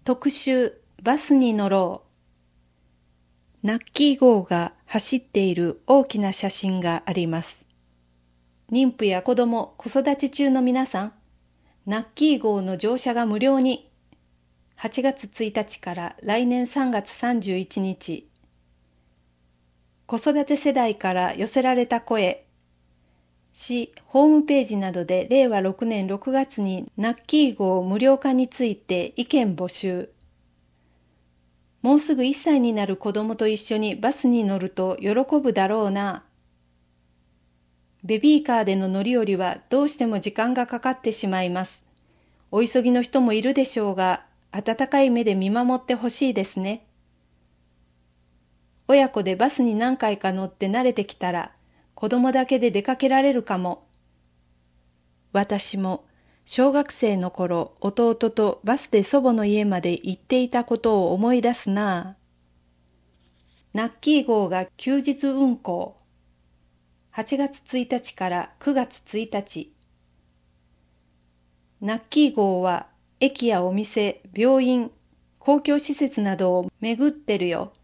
特集バスに乗ろう。ナッキー号が走っている大きな写真があります。妊婦や子供、子育て中の皆さん、ナッキー号の乗車が無料に。8月1日から来年3月31日。子育て世代から寄せられた声。市ホームページなどで令和6年6月にナッキー号無料化について意見募集。もうすぐ1歳になる子供と一緒にバスに乗ると喜ぶだろうな。ベビーカーでの乗り降りはどうしても時間がかかってしまいます。お急ぎの人もいるでしょうが、温かい目で見守ってほしいですね。親子でバスに何回か乗って慣れてきたら、子供だけで出かけられるかも。私も小学生の頃、弟とバスで祖母の家まで行っていたことを思い出すな。ナッキー号が休日運行。8月1日から9月1日。ナッキー号は駅やお店、病院、公共施設などを巡ってるよ。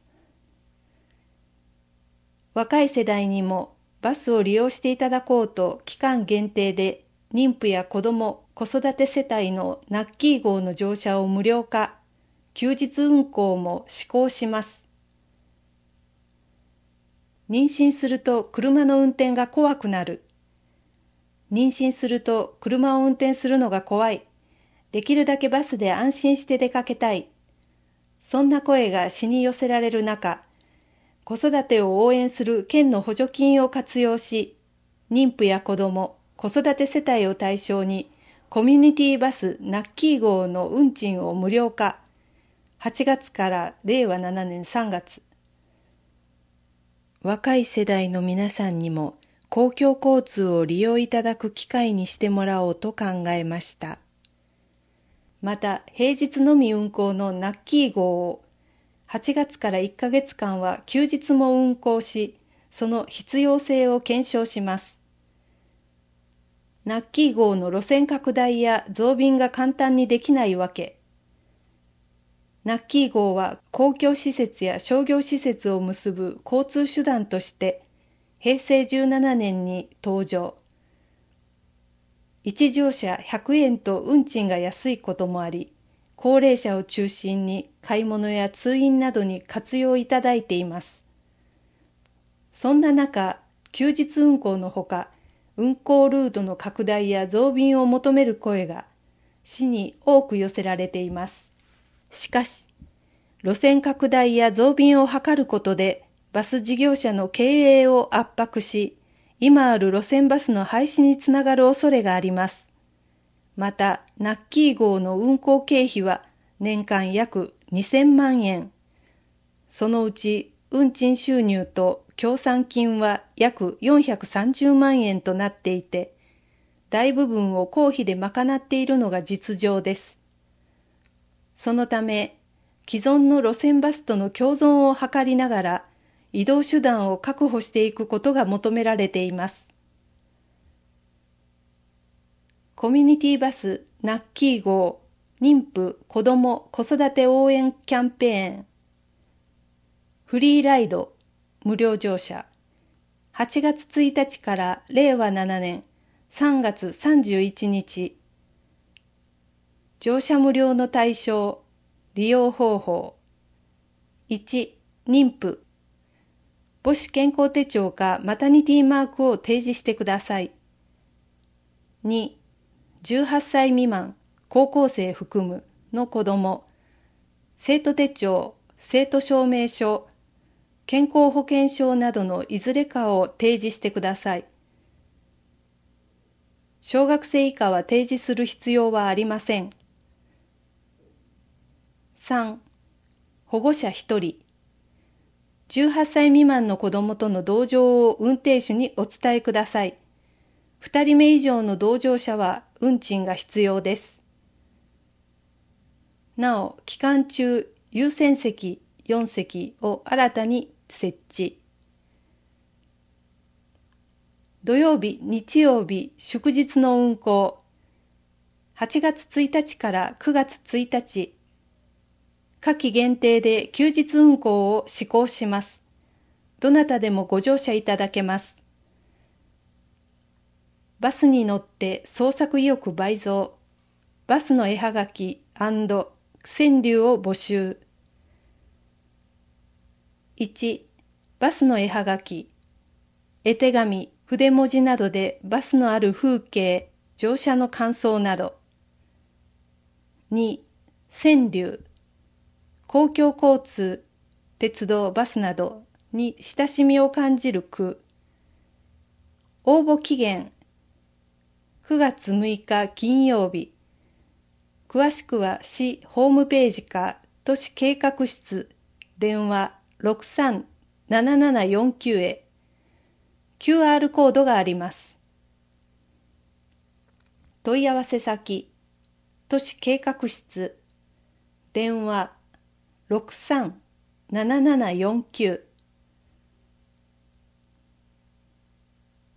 若い世代にもバスを利用していただこうと期間限定で妊婦や子供、子育て世帯のナッキー号の乗車を無料化、休日運行も施行します。妊娠すると車の運転が怖くなる。妊娠すると車を運転するのが怖い。できるだけバスで安心して出かけたい。そんな声が市に寄せられる中、子育てを応援する県の補助金を活用し、妊婦や子ども、子育て世帯を対象にコミュニティバスナッキー号の運賃を無料化、8月から令和7年3月。若い世代の皆さんにも公共交通を利用いただく機会にしてもらおうと考えました。また、平日のみ運行のナッキー号を8月から1ヶ月間は休日も運行し、その必要性を検証します。ナッキー号の路線拡大や増便が簡単にできないわけ。ナッキー号は公共施設や商業施設を結ぶ交通手段として平成17年に登場。1乗車100円と運賃が安いこともあり、高齢者を中心に買い物や通院などに活用いただいています。そんな中、休日運行のほか、運行ルートの拡大や増便を求める声が市に多く寄せられています。しかし、路線拡大や増便を図ることで、バス事業者の経営を圧迫し、今ある路線バスの廃止につながる恐れがあります。また、ナッキー号の運行経費は年間約2000万円。そのうち、運賃収入と協賛金は約430万円となっていて、大部分を公費で賄っているのが実情です。そのため、既存の路線バスとの共存を図りながら、移動手段を確保していくことが求められています。コミュニティバスナッキー号妊婦・子ども・子育て応援キャンペーン。フリーライド無料乗車。8月1日から令和7年3月31日。乗車無料の対象、利用方法。1、妊婦。母子健康手帳かマタニティマークを提示してください。2、18歳未満、高校生含むの子ども。生徒手帳、生徒証明書、健康保険証などのいずれかを提示してください。小学生以下は提示する必要はありません。3、保護者1人。18歳未満の子どもとの同乗を運転手にお伝えください。2人目以上の同乗者は運賃が必要です。なお、期間中、優先席4席を新たに設置。土曜日、日曜日、祝日の運行。8月1日から9月1日。 夏季限定で休日運行を施行します。どなたでもご乗車いただけます。バスに乗って創作意欲倍増。バスの絵はがき&川柳を募集。1、バスの絵はがき。絵手紙、筆文字などでバスのある風景、乗車の感想など。2、川柳。公共交通、鉄道、バスなどに親しみを感じる句。応募期限9月6日金曜日。詳しくは市ホームページか都市計画室電話637749へ QR コードがあります。問い合わせ先都市計画室電話637749